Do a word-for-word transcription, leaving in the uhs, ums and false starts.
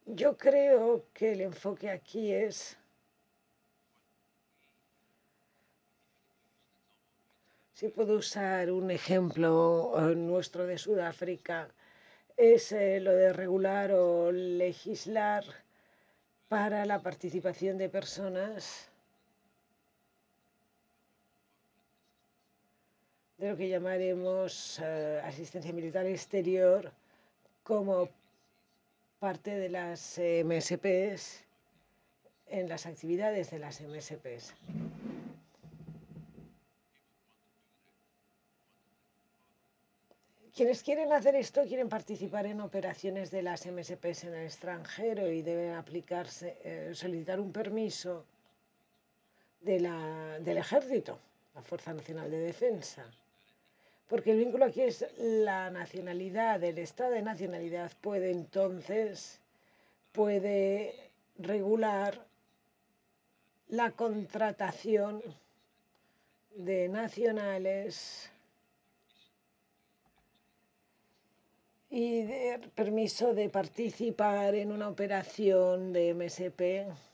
Yo creo que el enfoque aquí es, si puedo usar un ejemplo eh, nuestro de Sudáfrica, es eh, lo de regular o legislar para la participación de personas de lo que llamaremos eh, asistencia militar exterior como parte de las M S Ps en las actividades de las M S Ps. Quienes quieren hacer esto quieren participar en operaciones de las M S Ps en el extranjero y deben aplicarse, eh, solicitar un permiso de la, del ejército, la Fuerza Nacional de Defensa. Porque el vínculo aquí es la nacionalidad, el estado de nacionalidad puede entonces, puede regular la contratación de nacionales y de permiso de participar en una operación de M S P